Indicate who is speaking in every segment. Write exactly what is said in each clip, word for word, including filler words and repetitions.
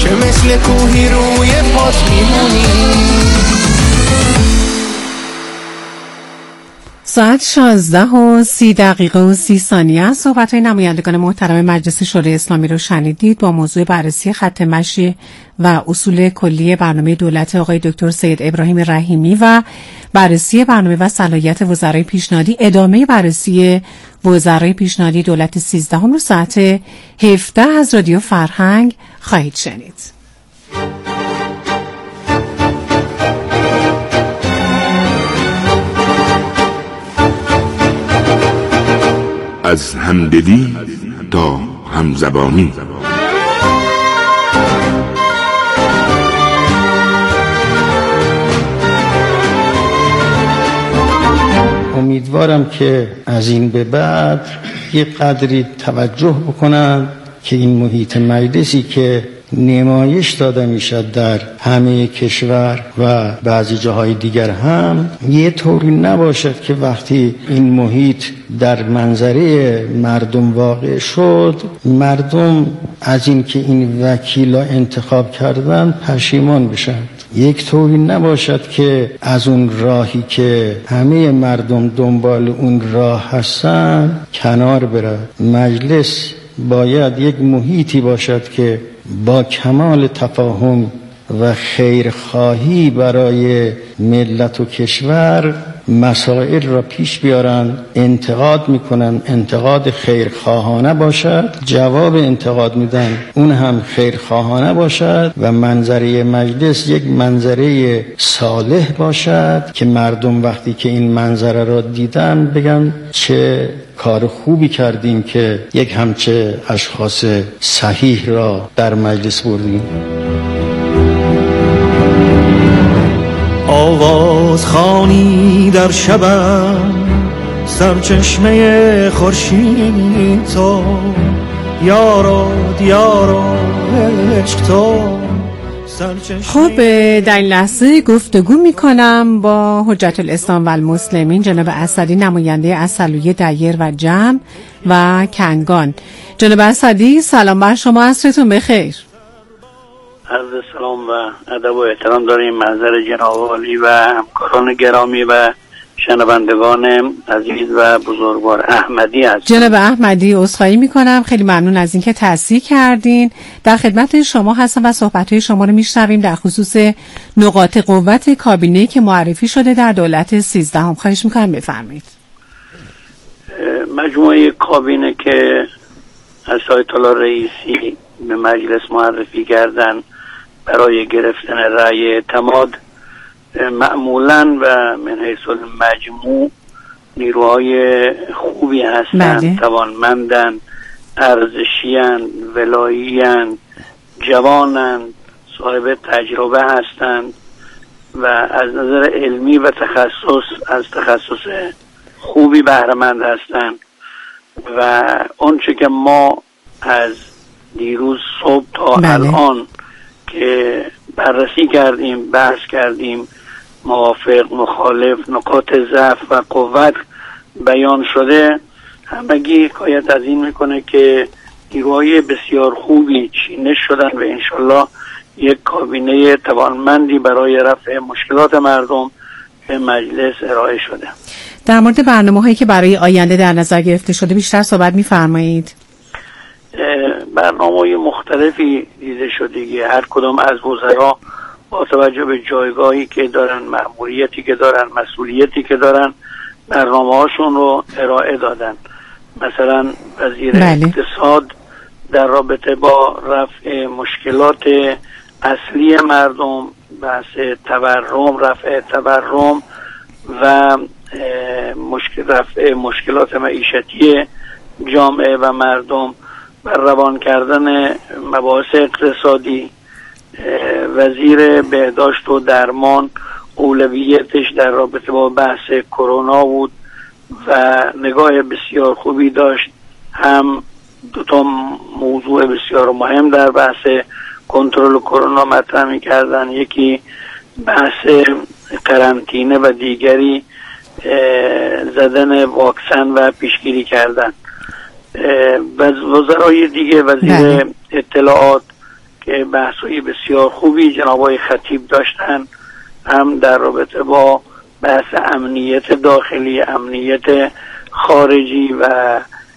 Speaker 1: چه مثل کوهی روی پات میمونی.
Speaker 2: ساعت شانزده و سی دقیقه و سی ثانیه. صحبت‌های نمایندگان محترم مجلس شورای اسلامی رو شنیدید با موضوع بررسی خط مشی و اصول کلی برنامه دولت آقای دکتر سید ابراهیم رحیمی و بررسی برنامه و صلاحیت وزرای پیشنهادی. ادامه بررسی وزرای پیشنهادی دولت سیزدهم رو ساعت هفده از رادیو فرهنگ خواهید شنید.
Speaker 3: از همدلی تا همزبانی.
Speaker 4: امیدوارم که از این به بعد یه قدری توجه بکنن که این محیط مجلسی که نمایش داده میشد در همه کشور و بعضی جاهای دیگر هم، یه طوری نباشد که وقتی این محیط در منظره مردم واقع شد، مردم از این که این وکیلا انتخاب کردن پشیمان بشن. یک طوری نباشد که از اون راهی که همه مردم دنبال اون راه هستن کنار بره. مجلس باید یک محیطی باشد که با کمال تفاهم و خیرخواهی برای ملت و کشور مسائل را پیش بیارن. انتقاد میکنن، انتقاد خیرخواهانه باشد، جواب انتقاد میدن اون هم خیرخواهانه باشد و منظره مجلس یک منظره صالح باشد که مردم وقتی که این منظره را دیدن بگن چه کار خوبی کردیم که یک همچه اشخاص صحیح را در مجلس بردیم.
Speaker 1: آواز خوانی در شبم سرچشمه خورشید تو، یارو دیارو عشق تو.
Speaker 2: خب در این لحظه گفتگو میکنم با حجت الاسلام و المسلمین جناب اسدی، نماینده اصلویه دیر و جمع و کنگان. جناب اسدی سلام بر شما، عصرتون بخیر.
Speaker 5: عرض سلام و ادب و احترام داریم محضر جناب عالی و همکاران گرامی و شنوندگان عزیز و بزرگوار. احمدی هستم.
Speaker 2: جناب احمدی عذرخواهی میکنم، خیلی ممنون از اینکه تصحیح کردین. در خدمت شما هستم و صحبت‌های شما رو میشنویم در خصوص نقاط قوت کابینه‌ای که معرفی شده در دولت سیزدهم. خواهش میکنم بفرمایید.
Speaker 5: مجموعه کابینه که از آیت الله رئیسی به مجلس معرفی کردن برای گرفتن رأی اعتماد معمولاً و من حیث المجموع نیروهای خوبی هستند، توانمندند، ارزشی‌اند، ولایی‌اند، جوانند، صاحب تجربه هستند و از نظر علمی و تخصص از تخصص خوبی بهره‌مند هستند و آنچه که ما از دیروز صبح تا بله. الان که بررسی کردیم، بحث کردیم، موافق، مخالف، نقاط ضعف و قوت بیان شده، همگی حکایت از این میکنه که نیروهای بسیار خوبی چینش شدن و انشالله یک کابینه توانمندی برای رفع مشکلات مردم به مجلس ارائه شده.
Speaker 2: در مورد برنامه‌هایی که برای آینده در نظر گرفته شده بیشتر صحبت می‌فرمایید؟
Speaker 5: برنامه‌های مختلفی دیده شده. هر کدام از وزرا با توجه به جایگاهی که دارن، مأموریتی که دارن، مسئولیتی که دارن، برنامه‌هاشون رو ارائه دادن. مثلا وزیر بله. اقتصاد در رابطه با رفع مشکلات اصلی مردم، بحث تورم، رفع تورم و مشکل رفع مشکلات معیشتی جامعه و مردم و روان کردن مباحث اقتصادی. وزیر بهداشت و درمان اولویتش در رابطه با بحث کرونا بود و نگاه بسیار خوبی داشت. هم دو تا موضوع بسیار مهم در بحث کنترل کرونا مطرح می‌کردن، یکی بحث قرنطینه و دیگری زدن واکسن و پیشگیری کردن. وزرای دیگه، وزیر بله. اطلاعات که بحث‌های بسیار خوبی جناب آقای خطیب داشتن، هم در رابطه با بحث امنیت داخلی، امنیت خارجی و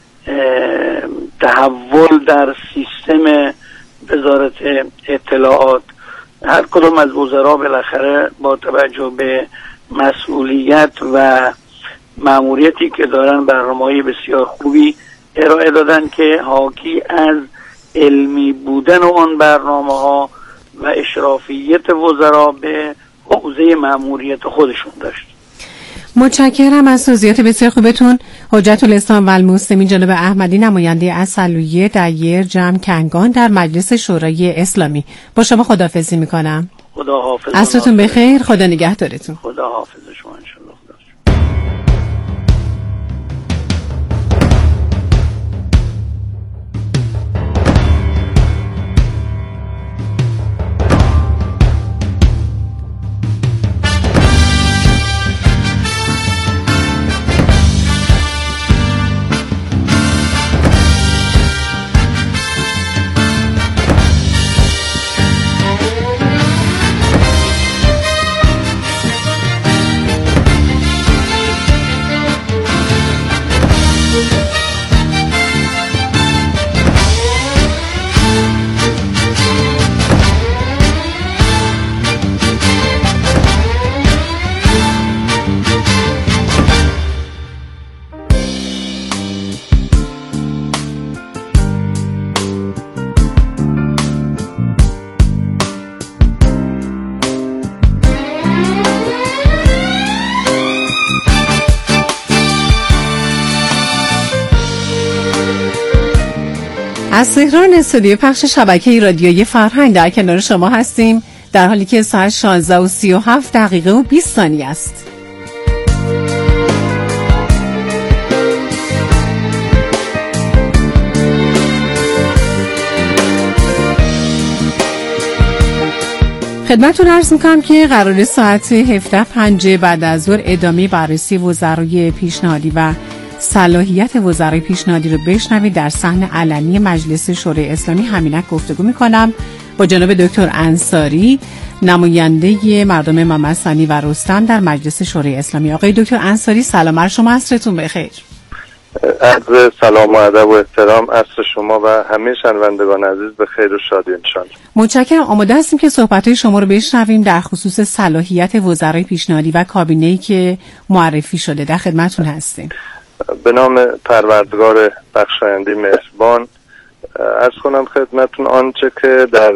Speaker 5: تحول در سیستم وزارت اطلاعات. هر کدوم از وزرا بالاخره با توجه به مسئولیت و مأموریتی که دارن برنامه‌های بسیار خوبی ارائه دادن که حاکی از علمی بودن اون برنامه‌ها و اشرافیت وزرا به حوزه مأموریت خودشون داشت.
Speaker 2: متشکرم از توضیحات بسیار خوبتون. حجت الاسلام و المسلمین جناب احمدی، نماینده اصلویه دایر جمع کنگان در مجلس شورای اسلامی، با شما خداحافظی میکنم.
Speaker 5: خدا حافظ.
Speaker 2: عصرتون بخیر. خدا نگهدارتون.
Speaker 5: خدا حافظ شما انشالله.
Speaker 2: از تهران استودیو پخش شبکه رادیویی فرهنگ در کنار شما هستیم، در حالی که ساعت شانزده و سی و هفت دقیقه و بیست ثانیه است. خدمتتون عرض میکنم که قرار ساعت هفده و پنج بعد از ظهر ادامه بررسی وزرای پیشنهادی و صلاحیت وزرای پیشنهادی رو بشنوید. در صحن علنی مجلس شورای اسلامی همینک گفتگو میکنم با جناب دکتر انصاری، نماینده مردم محمد ثانی و رستم در مجلس شورای اسلامی. آقای دکتر انصاری سلام، بر شما، عصرتون بخیر.
Speaker 6: عرض سلام و ادب و احترام، عصر شما و همه شنوندگان عزیز به خیر و شادی انشالله.
Speaker 2: متشکرم. آماده هستیم که صحبت‌های شما رو بشنویم در خصوص صلاحیت وزرای پیشنهادی و کابینه‌ای که معرفی شده. در خدمتتون هستیم.
Speaker 6: به نام پروردگار بخشاینده مهربان عرض کنم خدمتتون آنچه که در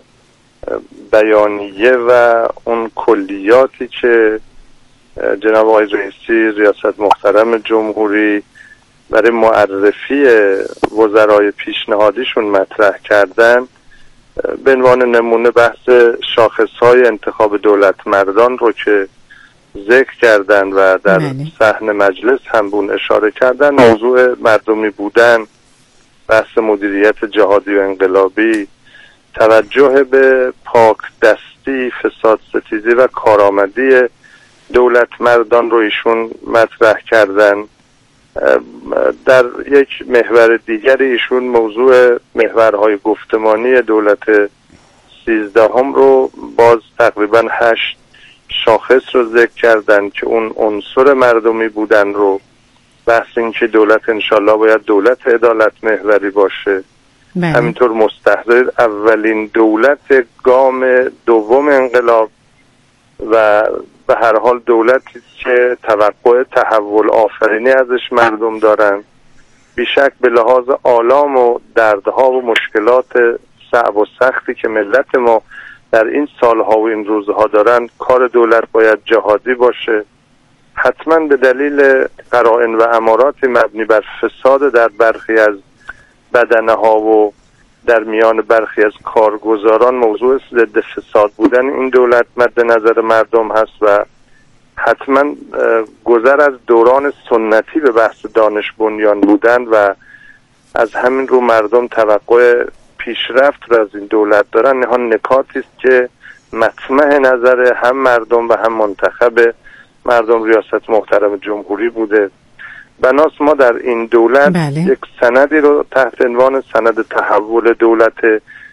Speaker 6: بیانیه و اون کلیاتی که جناب آقای رئیسی ریاست محترم جمهوری برای معرفی وزرای پیشنهادیشون مطرح کردن، به عنوان نمونه بحث شاخصهای انتخاب دولت مردان رو که ذکر کردن و در
Speaker 2: بله.
Speaker 6: صحن مجلس هم بون اشاره کردن، موضوع مردمی بودن، بحث مدیریت جهادی و انقلابی، توجه به پاک دستی، فساد ستیزی و کارآمدی دولت مردان رو ایشون مطرح کردن. در یک محور دیگر ایشون موضوع محورهای گفتمانی دولت سیزدهم رو باز تقریبا هشت شاخص رو ذکر کردن که اون عنصر مردمی بودن رو، بحث این که دولت انشالله باید دولت عدالت محوری باشه،
Speaker 2: بله.
Speaker 6: همینطور مستحضر اولین دولت گام دوم انقلاب و به هر حال دولتی که توقع تحول آفرینی ازش مردم دارن، بیشک به لحاظ آلام و دردها و مشکلات صعب و سختی که ملت ما در این سالها و این روزها دارن، کار دولت باید جهادی باشه. حتما به دلیل قرائن و امارات مبنی بر فساد در برخی از بدنه ها و در میان برخی از کارگزاران موضوع ضد فساد بودن این دولت مد نظر مردم هست و حتما گذر از دوران سنتی به بحث دانش بنیان بودن و از همین رو مردم توقع پیشرفت رو از این دولت دارن. نهان نکاتی است که مطمع نظر هم مردم و هم منتخب مردم ریاست محترم جمهوری بوده. بناس ما در این دولت
Speaker 2: بله.
Speaker 6: یک سندی رو تحت عنوان سند تحول دولت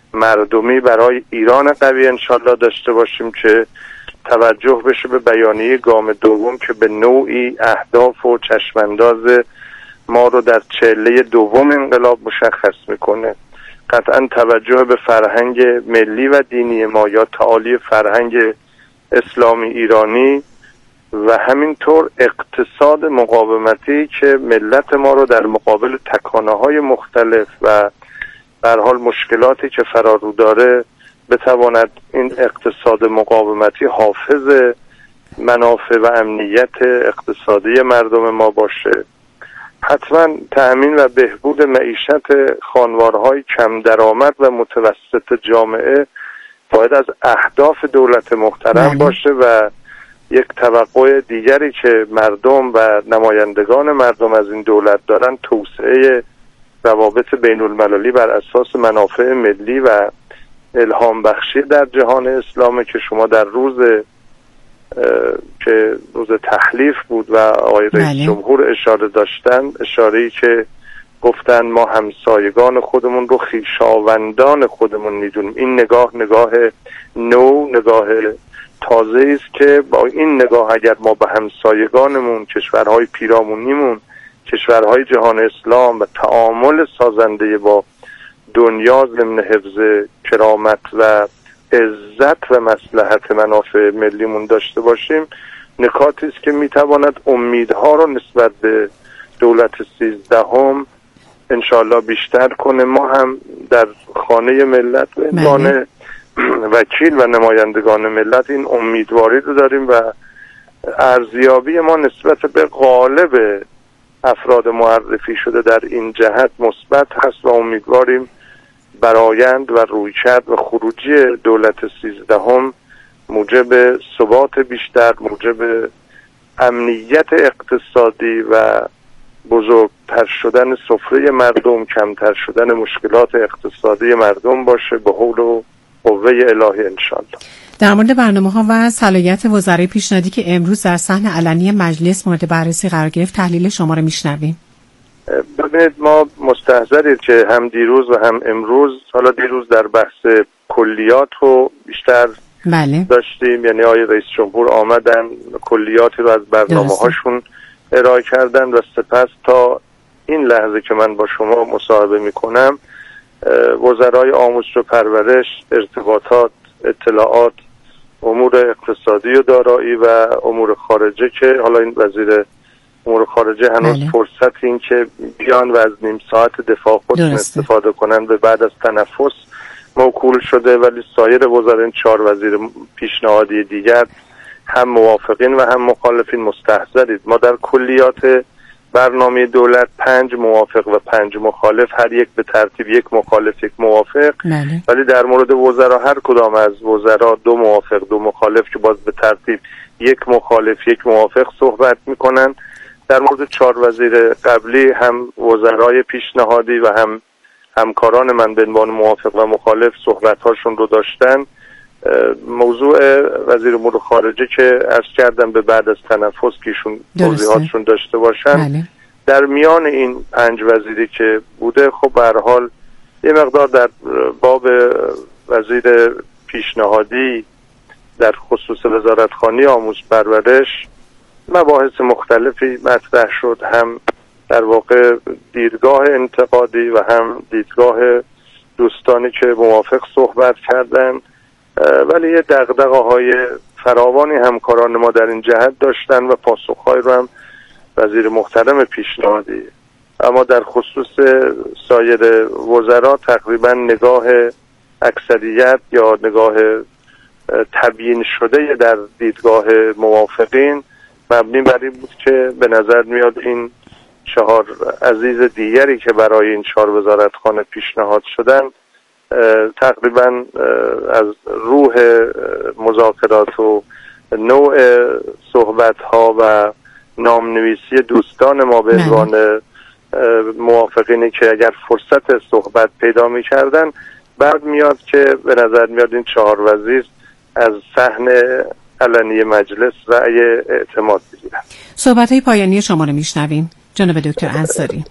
Speaker 6: مردمی برای ایران قوی انشالله داشته باشیم که توجه بشه به بیانیه گام دوم که به نوعی اهداف و چشمانداز ما رو در چله دوم انقلاب مشخص میکنه. قطعا توجه به فرهنگ ملی و دینی ما یا تعالی فرهنگ اسلامی ایرانی و همینطور اقتصاد مقاومتی که ملت ما رو در مقابل تکانه‌های مختلف و به هر حال مشکلاتی که فرارو داره بتواند این اقتصاد مقاومتی حافظ منافع و امنیت اقتصادی مردم ما باشه. حتما تأمین و بهبود معیشت خانوارهای کم درآمد و متوسط جامعه باید از اهداف دولت محترم
Speaker 2: بله.
Speaker 6: باشه و یک توقع دیگری که مردم و نمایندگان مردم از این دولت دارن توسعه روابط بین المللی بر اساس منافع ملی و الهام بخشی در جهان اسلامه که شما در روز که روز تحلیف بود و آقای رئیس
Speaker 2: بله.
Speaker 6: جمهور اشاره داشتن، اشاره‌ای که گفتن ما همسایگان خودمون رو خویشاوندان خودمون میدونیم. این نگاه نگاه نو، نگاه تازه است که با این نگاه اگر ما به همسایگانمون، کشورهای پیرامونیمون، کشورهای جهان اسلام و تعامل سازنده با دنیا ضمن حفظ کرامت و عزت و مصلحت منافع ملیمون داشته باشیم، نکاتی است که میتواند امیدها رو نسبت به دولت سیزدهم انشالله بیشتر کنه. ما هم در خانه ملت به عنوان وکیل و نمایندگان ملت این امیدواری رو داریم و ارزیابی ما نسبت به غالب افراد معرفی شده در این جهت مثبت هست و امیدواریم برآیند و رویکرد و خروجی دولت سیزدهم موجب ثبات بیشتر، موجب امنیت اقتصادی و بزرگتر شدن سفره مردم، کمتر شدن مشکلات اقتصادی مردم باشه به حول و قوه الهی انشالله.
Speaker 2: در مورد برنامه‌ها و صلاحیت وزرای پیشنهادی که امروز در صحن علنی مجلس مورد بررسی قرار گرفت، تحلیل شما رو میشنویم.
Speaker 6: ببینید ما مستحضرید که هم دیروز و هم امروز، حالا دیروز در بحث کلیات رو بیشتر
Speaker 2: بله.
Speaker 6: داشتیم، یعنی آقای رئیس جمهور آمدن کلیاتی رو از برنامه هاشون ارائه کردن و سپس تا این لحظه که من با شما مصاحبه میکنم وزرای آموزش و پرورش، ارتباطات، اطلاعات، امور اقتصادی و دارایی و امور خارجه که حالا این وزیر امور خارجه هنوز بله. فرصت این که بیان و از نیم ساعت دفاع خودشون استفاده کنن به بعد از تنفس موکول شده، ولی سایر وزرای چهار وزیر پیشنهادی دیگر هم موافقین و هم مخالفین مستحضرید. ما در کلیات برنامه دولت پنج موافق و پنج مخالف، هر یک به ترتیب یک مخالف یک موافق
Speaker 2: بله.
Speaker 6: ولی در مورد وزرا هر کدام از وزرا دو موافق دو مخالف که باز به ترتیب یک مخالف یک موافق صحبت میکنن. در مورد چهار وزیر قبلی هم وزرای پیشنهادی و هم همکاران من به عنوان موافق و مخالف صحبت هاشون رو داشتن. موضوع وزیر امور خارجه که عرض کردم به بعد از تنفس که ایشون توضیحاتشون داشته باشن بله. در میان این پنج وزیری که بوده خب به هر حال یه مقدار در باب وزیر پیشنهادی در خصوص وزارتخوانی آموزش پرورش مباحث مختلفی مطرح شد، هم در واقع دیدگاه انتقادی و هم دیدگاه دوستانی که موافق صحبت کردن، ولی یه دغدغه های فراوانی همکاران ما در این جهت داشتن و پاسخهای رو هم وزیر محترم پیشنهادی. اما در خصوص سایر وزرا تقریبا نگاه اکثریت یا نگاه تبیین شده در دیدگاه موافقین مبنی بر این بود که به نظر میاد این چهار عزیز دیگری که برای این چهار وزارتخانه پیشنهاد شدن تقریبا از روح مذاکرات و نوع صحبت ها و نامنویسی دوستان ما به عنوان موافقینی که اگر فرصت صحبت پیدا می کردن بعد میاد که به نظر میاد این چهار وزیر از صحن علنی مجلس رأی اعتماد بگیرن.
Speaker 2: صحبت های پایانی شما رو میشنویم جناب دکتر انصاری.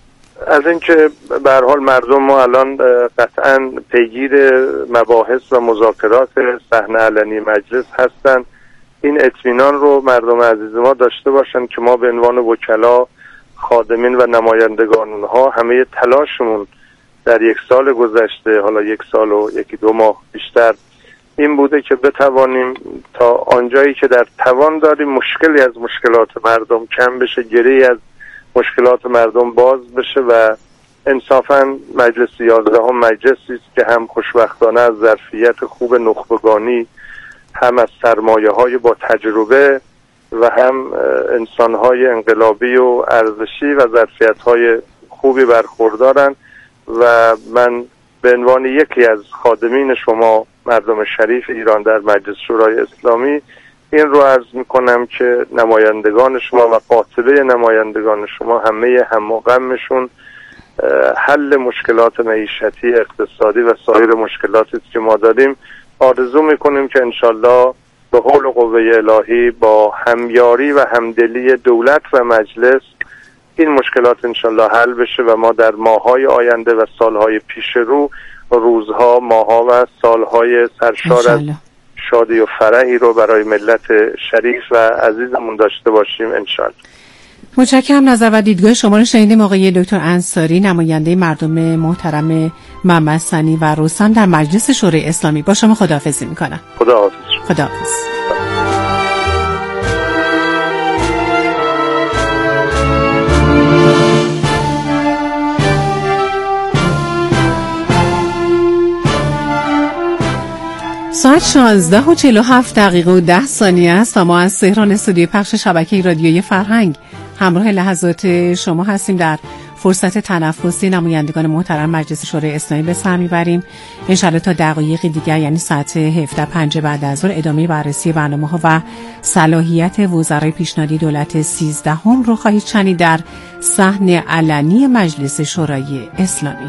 Speaker 6: از اینکه به هر حال مردم ما الان قطعا پیگیر مباحث و مذاکرات صحن علنی مجلس هستن، این اطمینان رو مردم عزیز ما داشته باشن که ما به عنوان وکلا، خادمین و نمایندگان اونها همه تلاشمون در یک سال گذشته، حالا یک سال و یکی دو ماه بیشتر، این بوده که بتوانیم تا آنجایی که در توان داریم مشکلی از مشکلات مردم کم بشه، گره‌ای از مشکلات مردم باز بشه و انصافاً مجلس یازدهم مجلسی است که هم خوشبختانه از ظرفیت خوب نخبگانی، هم از سرمایه‌های با تجربه و هم انسان‌های انقلابی و ارزشی و ظرفیت‌های خوبی برخوردارن و من به عنوان یکی از خادمین شما مردم شریف ایران در مجلس شورای اسلامی این رو عرض میکنم که نمایندگان شما و قاطبه نمایندگان شما همه هم و غمشون حل مشکلات معیشتی، اقتصادی و سایر مشکلاتی که ما داریم. آرزو میکنیم که انشالله به حول و قوه الهی با همیاری و همدلی دولت و مجلس این مشکلات انشالله حل بشه و ما در ماه‌های آینده و سالهای پیش رو روزها، ماه‌ها و سالهای سرشار از شادی و فرحی رو برای ملت شریف و عزیزمون داشته باشیم انشالله.
Speaker 2: متشکرم. نظر و دیدگاه شما رو شنیدیم. آقای دکتر انصاری، نماینده مردم محترم محمد ثانی و رستم در مجلس شورای اسلامی. با شما خداحافظی میکنم.
Speaker 6: خداحافظ.
Speaker 2: خداحافظ. ساعت شانزده و چهل و هفت دقیقه و ده ثانیه است و ما از تهران استودیوی پخش شبکه رادیویی فرهنگ همراه لحظات شما هستیم. در فرصت تنفسی نمایندگان محترم مجلس شورای اسلامی به سر میبریم. انشالله تا دقایقی دیگر یعنی ساعت هفده و پنج بعد از ظهر ادامه بررسی برنامه‌ها و صلاحیت وزرای پیشنهادی دولت سیزدهم رو خواهید شنید در صحن علنی مجلس شورای اسلامی.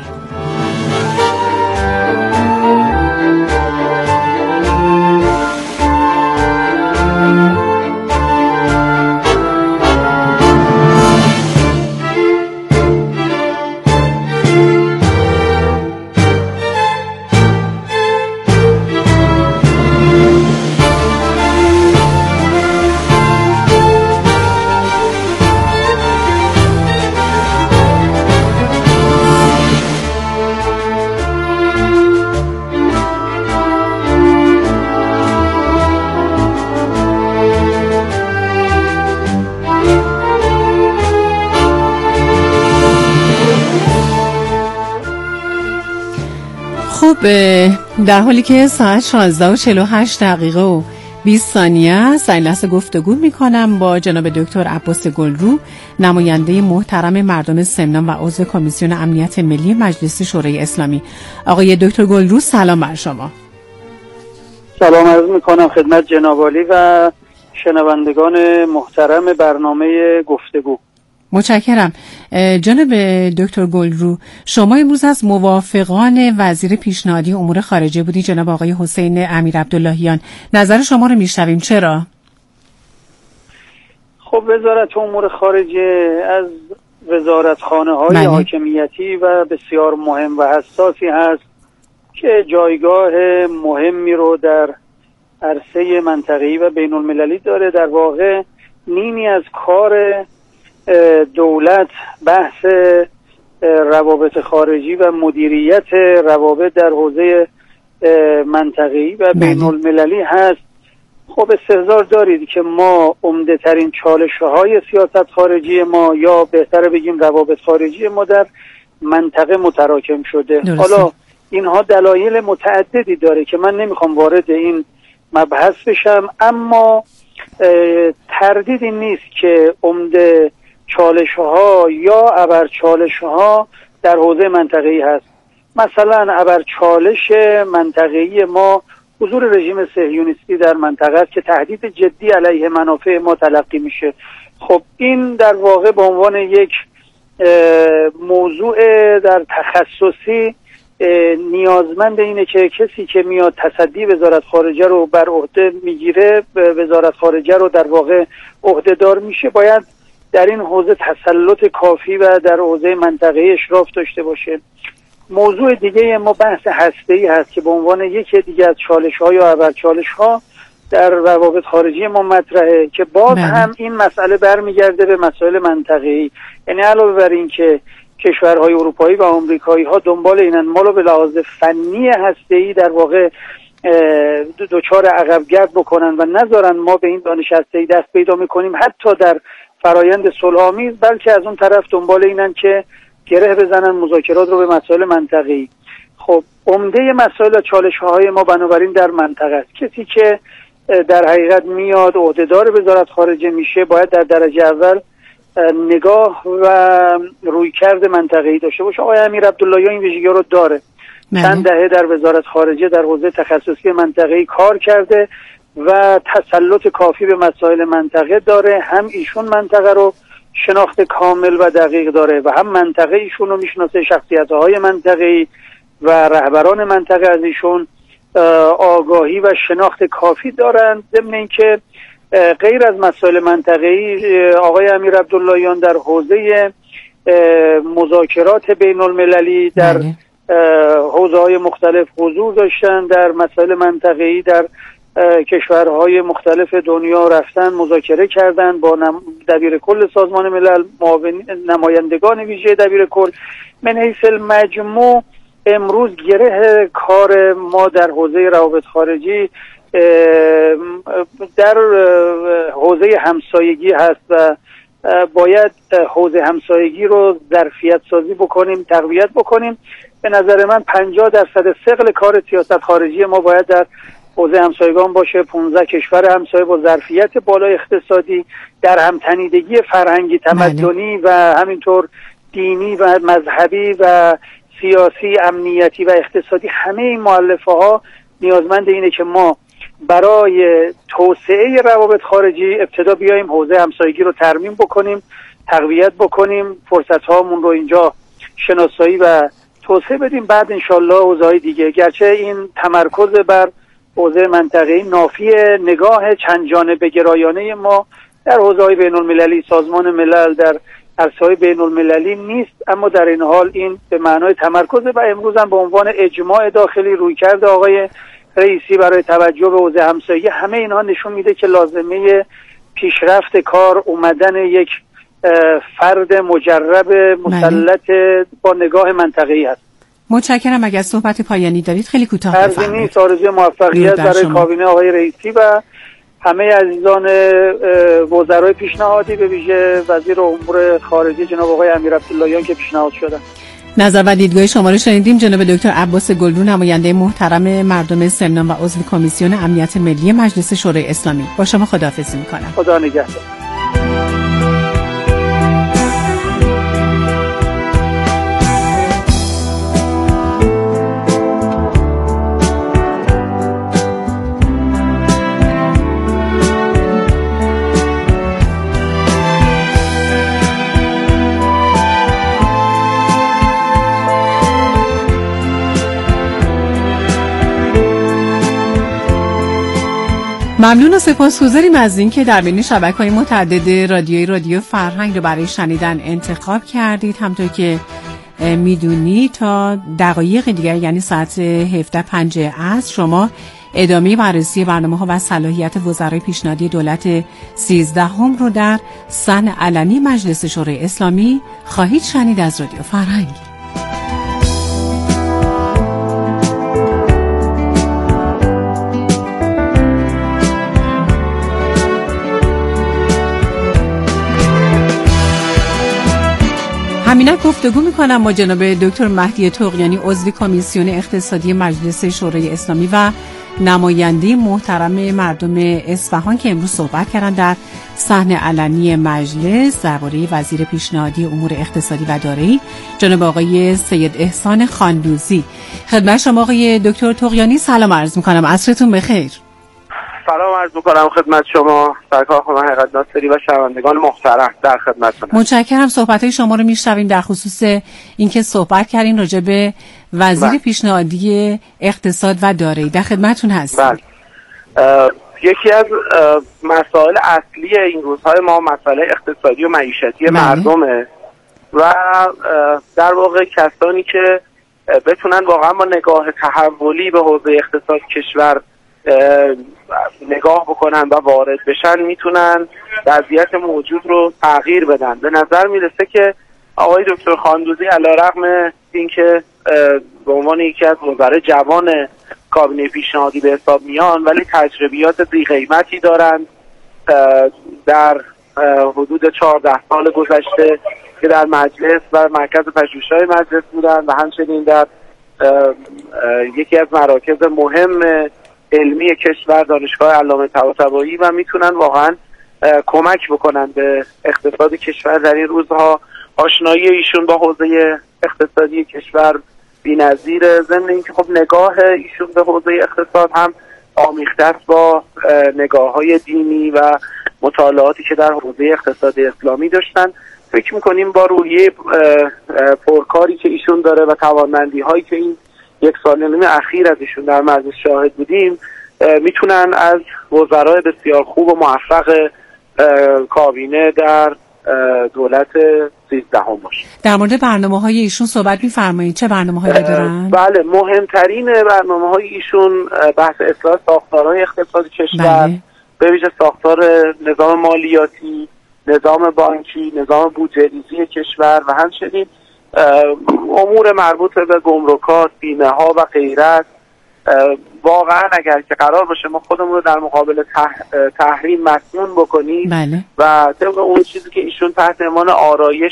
Speaker 2: خب در حالی که ساعت شانزده و چهل و هشت دقیقه و بیست ثانیه است، این لحظه گفتگو میکنم با جناب دکتر عباس گلرو، نماینده محترم مردم سمنان و عضو کمیسیون امنیت ملی مجلس شورای اسلامی. آقای دکتر گلرو سلام بر شما.
Speaker 7: سلام عرض میکنم خدمت جناب عالی و شنوندگان محترم برنامه گفتگو.
Speaker 2: متشکرم. جناب دکتر گلرو، شما امروز از موافقان وزیر پیشنهادی امور خارجه بودی جناب آقای حسین امیر عبداللهیان. نظر شما رو میشنویم. چرا؟
Speaker 7: خب وزارت امور خارجه از وزارتخانه‌های
Speaker 2: بله.
Speaker 7: حاکمیتی و بسیار مهم و حساسی هست که جایگاه مهمی رو در عرصه منطقه‌ای و بین المللی داره. در واقع نیمی از کار دولت بحث روابط خارجی و مدیریت روابط در حوزه منطقه‌ای و بین المللی هست. خب استحضار دارید که ما عمده ترین چالش‌های سیاست خارجی ما یا بهتر بگیم روابط خارجی ما در منطقه متراکم شده. درسته. حالا اینها دلایل متعددی داره که من نمیخوام وارد این مبحث بشم، اما تردیدی نیست که عمده چالش‌ها یا ابر چالش‌ها در حوزه منطقه‌ای هست. مثلا ابر چالش منطقه‌ای ما حضور رژیم صهیونیستی در منطقه است که تهدید جدی علیه منافع ما تلقی میشه. خب این در واقع به عنوان یک موضوع در تخصصی نیازمند اینه که کسی که میاد تصدی وزارت خارجه رو بر عهده میگیره، وزارت خارجه رو در واقع عهدهدار میشه، باید در این حوزه تسلط کافی و در حوزه منطقه اشراف داشته باشه. موضوع دیگه ما بحث هسته‌ای هست که به عنوان یکی دیگه از چالش‌ها یا ابرچالش‌ها در روابط خارجی ما مطرحه که باز بله. هم این مسئله برمیگرده به مسائل منطقه‌ای. یعنی علاوه بر این که کشورهای اروپایی و آمریکایی ها دنبال اینن ما رو به لحاظ فنی هسته‌ای در واقع دوچار عقب‌گرد بکنن و نذارن ما به این دانش هسته‌ای دست پیدا میکنیم حتی در فرایند صلح‌آمیز، بلکه از اون طرف دنبال اینن که گره بزنن مذاکرات رو به مسائل منطقه‌ای. خب عمده مسائل و چالش‌های ما بنابراین در منطقه است. کسی که در حقیقت میاد عهدهدار وزارت خارجه میشه باید در درجه اول نگاه و رویکرد منطقه‌ای داشته باشه. آقای امیر عبداللهیان این ویژگی‌ها رو داره. چند دهه در وزارت خارجه در حوزه تخصصی منطقه‌ای کار کرده و تسلط کافی به مسائل منطقه داره. هم ایشون منطقه رو شناخت کامل و دقیق داره و هم منطقه ایشون رو میشناسه، شخصیت‌های منطقه‌ای و رهبران منطقه از ایشون آگاهی و شناخت کافی دارند. ضمن اینکه غیر از مسائل منطقه‌ای آقای امیر عبداللهیان در حوزه مذاکرات بین المللی در حوزه‌های مختلف حضور داشتن، در مسائل منطقه‌ای در کشورهای مختلف دنیا رفتن مذاکره کردن با دبیر کل سازمان ملل، نمایندگان ویژه دبیر کل. من حیث المجموع امروز گره کار ما در حوزه روابط خارجی در حوزه همسایگی هست و باید حوزه همسایگی رو ظرفیت سازی بکنیم، تقویت بکنیم. به نظر من پنجاه درصد ثقل کار سیاست خارجی ما باید در حوزه همسایگان باشه. پانزده کشور همسایه با ظرفیت بالای اقتصادی در همتنیدگی فرهنگی، تمدنی و همینطور دینی و مذهبی و سیاسی، امنیتی و اقتصادی، همه این مؤلفه ها نیازمند اینه که ما برای توسعه روابط خارجی ابتدا بیایم حوزه همسایگی رو ترمیم بکنیم، تقویت بکنیم، فرصت هامون رو اینجا شناسایی و توسعه بدیم، بعد انشالله حوزه‌های دیگه. گرچه این تمرکز بر حوزه منطقه‌ای نافی نگاه چند جانبه گرایانه ما در حوزه‌های بین المللی، سازمان ملل، در عرصه‌های بین المللی نیست، اما در این حال این به معنای تمرکز و امروز هم به عنوان اجماع داخلی رویکرد آقای رئیسی برای توجه به حوزه همسایگی، همه اینها نشون میده که لازمه پیشرفت کار اومدن یک فرد مجرب مسلط با نگاه منطقه‌ای است.
Speaker 2: متشکرم. اگر صحبت پایانی دارید خیلی کوتاه
Speaker 7: بفرمایید. عرض نیست، آرزوی موفقیت برای کابینه آقای رئیسی و همه عزیزان وزرای پیشنهادی، به ویژه وزیر امور خارجه جناب آقای امیر عبداللهیان که پیشنهاد شدن.
Speaker 2: نظر و دیدگاه شما رو شنیدیم. جناب دکتر عباس گلدو، نماینده محترم مردم سمنان و عضو کمیسیون امنیت ملی مجلس شورای اسلامی، با شما خداحافظی می‌کنم.
Speaker 7: خدا نگهدار.
Speaker 2: ممنون و سپاسگزاریم از این که در بین شبکه‌های متعدد رادیویی رادیو فرهنگ رو برای شنیدن انتخاب کردید. همونطور که میدونی تا دقایق دیگر، یعنی ساعت هفده و پنج عصر، شما ادامه بررسی برنامه‌ها و صلاحیت وزرای پیشنهادی دولت سیزدهم رو در صحن علنی مجلس شورای اسلامی خواهید شنید از رادیو فرهنگ. همینک گفتگو میکنم با جناب دکتر مهدی طغیانی، عضو کمیسیون اقتصادی مجلس شورای اسلامی و نماینده محترم مردم اصفهان که امروز صحبت کردن در صحن علنی مجلس درباره وزیر پیشنهادی امور اقتصادی و دارایی جناب آقای سید احسان خاندوزی. خدمت شما آقای دکتر طغیانی سلام عرض میکنم، عصرتون بخیر.
Speaker 8: سلام عرض میکنم خدمت شما سرکار خانم حقیقت ناصری و شنوندگان محترم، در خدمتتونم.
Speaker 2: متشکرم. صحبت‌های شما رو میشنویم در خصوص اینکه صحبت کردین راجع به وزیر بله. پیشنهادی اقتصاد و دارایی. در خدمتتون هستم.
Speaker 8: بله. یکی از مسائل اصلی این روزهای ما مسئله اقتصادی و معیشتی مردمه و در واقع کسانی که بتونن واقعا با نگاه تحولی به حوزه اقتصاد کشور نگاه بکنن و وارد بشن میتونن وضعیت موجود رو تغییر بدن. به نظر میرسه که آقای دکتر خاندوزی علیرغم اینکه به عنوان یکی از وزرای جوان کابینه پیشنهادی به حساب میان ولی تجربیات بی قیمتی دارند. در حدود چهارده سال گذشته که در مجلس و مرکز پژوهش‌های مجلس بودن و همچنین در یکی از مراکز مهم علمی کشور دانشگاه علامه طباطبایی و میتونن واقعا کمک بکنن به اقتصاد کشور در این روزها. آشنایی ایشون با حوزه اقتصادی کشور بی‌نظیره، ضمن اینکه خب نگاه ایشون به حوزه اقتصاد هم آمیخته است با نگاه‌های دینی و مطالعاتی که در حوزه اقتصاد اسلامی داشتن. فکر می‌کنیم با روحیه پرکاری که ایشون داره و توانمندی‌هایی که این یک سال و نیم اخیر از ایشون در مجلس شاهد بودیم میتونن از وزرای بسیار خوب و موفق کابینه در دولت سیزدهم باشه.
Speaker 2: در مورد برنامه‌های ایشون صحبت می‌فرمایید، چه برنامه‌هایی دارن؟
Speaker 8: بله، مهمترین برنامه‌های ایشون بحث اصلاح ساختارهای اقتصادی کشور، به ویژه ساختار نظام مالیاتی، نظام بانکی، نظام بودجه‌ریزی کشور و همچنین امور مربوط به گمرکات، بیمه‌ها و غیره است. واقعا اگر که قرار باشه ما خودمون رو در مقابل تح... تحریم مسنون بکنیم
Speaker 2: بله.
Speaker 8: و طبق اون چیزی که ایشون تحت عنوان آرایش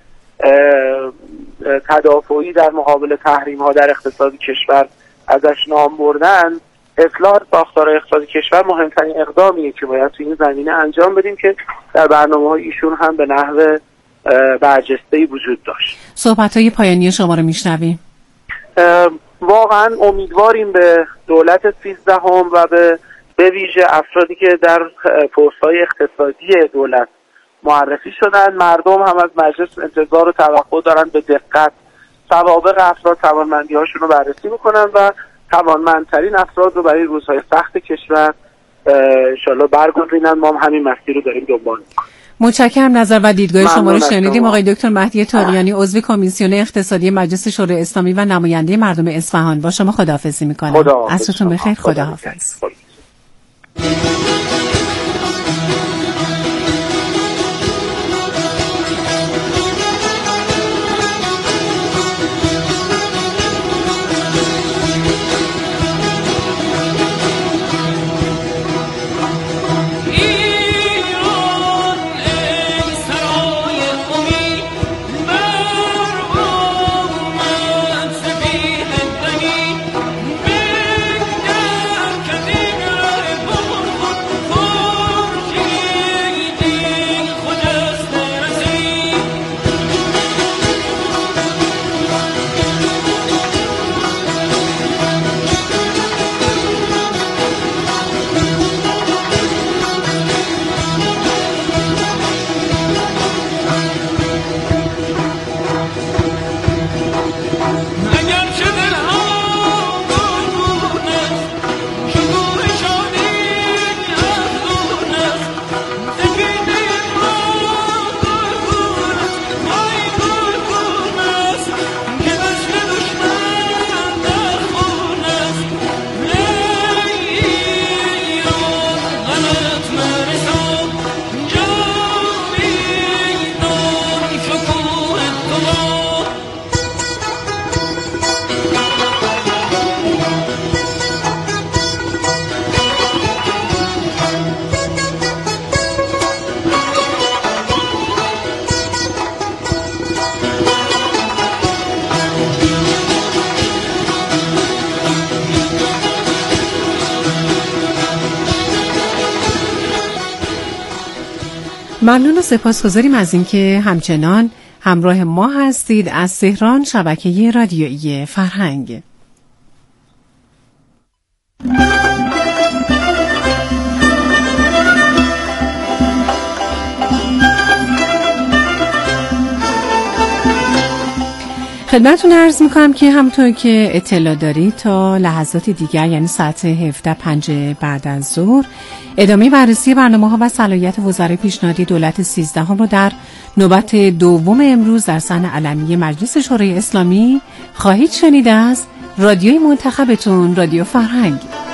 Speaker 8: تدافعی در مقابل تحریم ها در اقتصاد کشور ازش نام بردن، اصلاح ساختار اقتصاد کشور مهمترین اقدامیه که باید تو این زمینه انجام بدیم که در برنامه های ایشون هم به نحو برجسته‌ای وجود داشت.
Speaker 2: صحبت‌های پایانی شما رو میشنویم.
Speaker 8: واقعا امیدواریم به دولت سیزدهم و به به ویژه افرادی که در پست‌های اقتصادی دولت معرفی شدن. مردم هم از مجلس انتظار و توقع دارن به دقت سوابق افراد، توانمندی‌هاشون رو بررسی بکنن و توانمندترین افراد رو برای روزهای سخت کشور انشالله برگزینن. ما هم همین مسیر رو داریم دنبال می‌کنیم.
Speaker 2: متشکرم. نظر و دیدگاه شما رو شنیدیم. آقای دکتر مهدی طغیانی، عضو کمیسیون اقتصادی مجلس شورای اسلامی و نماینده مردم اصفهان، با شما خداحافظی می‌کنم. عصرتون بخیر. خداحافظ. ممنون و سپاسگزاریم از اینکه همچنان همراه ما هستید. از تهران، شبکه رادیویی فرهنگ. خدمتتون عرض میکنم که همونطور که اطلاع دارید تا لحظات دیگر یعنی ساعت هفده و پنج بعد از ظهر ادامه بررسی برنامه ها و صلاحیت وزرای پیشنهادی دولت سیزدهم رو در نوبت دوم امروز در صحن علنی مجلس شورای اسلامی خواهید شنید از رادیوی منتخبتون، رادیو فرهنگ.